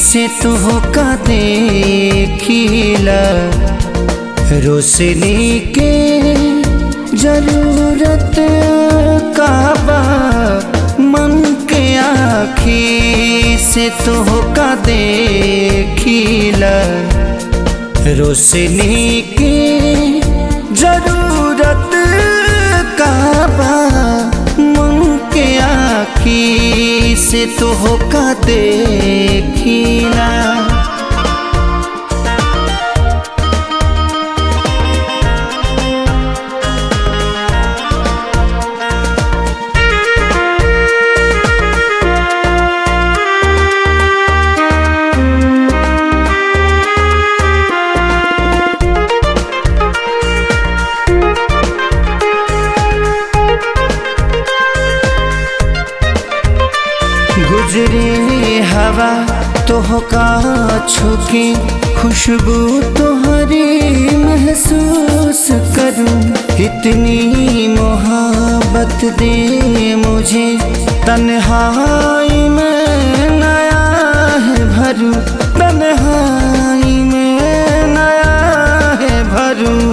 से तोहका देखिला, रोशनी के जरूरत का बा मन के आँखी से तोहका देखिला, रोशनी के जरूरत का बा मन के आँखी से तोहका देखिला। गुजरे हवा तोहका छुके, खुशबू तोहरी महसूस करूं, इतनी मोहब्बत दे मुझे तन्हाई में नया है भरूं, तन्हाई में नया है भरूं।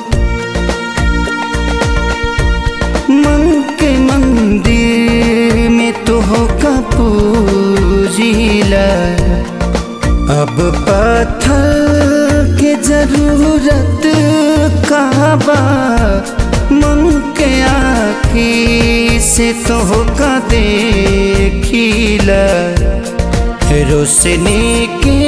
मन के मंदिर में तोहका पूजिला, अब पत्थर के जरूरत का बा मन के आँखी से तोहका देखिला, रोशनी के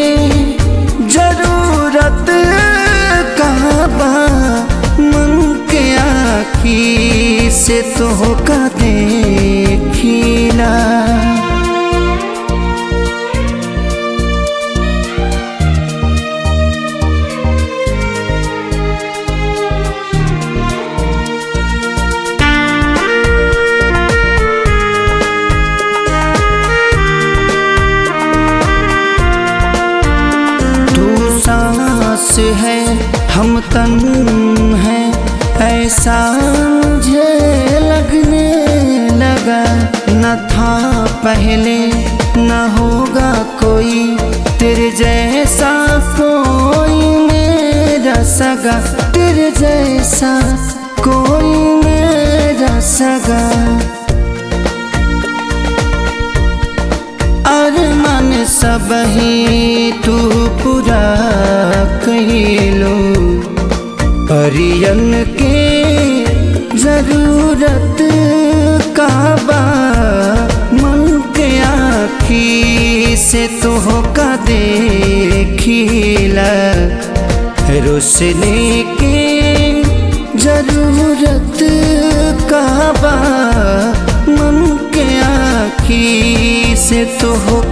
जरूरत का बा मन के आँखी से तोहका देखिला। तू सांस है हम तन है, ऐसा मुझे लगने लगा, न था पहले न होगा कोई तेरे जैसा कोई मेरा सगा, तेरे जैसा कोई मेरा सगा। अरमान सब ही तू पूरा कइलो, परियन के जरूरत का बा मन के आँखी से तोहका देखिला, रोशनी के जरूरत का बा मन के आँखी से तोहका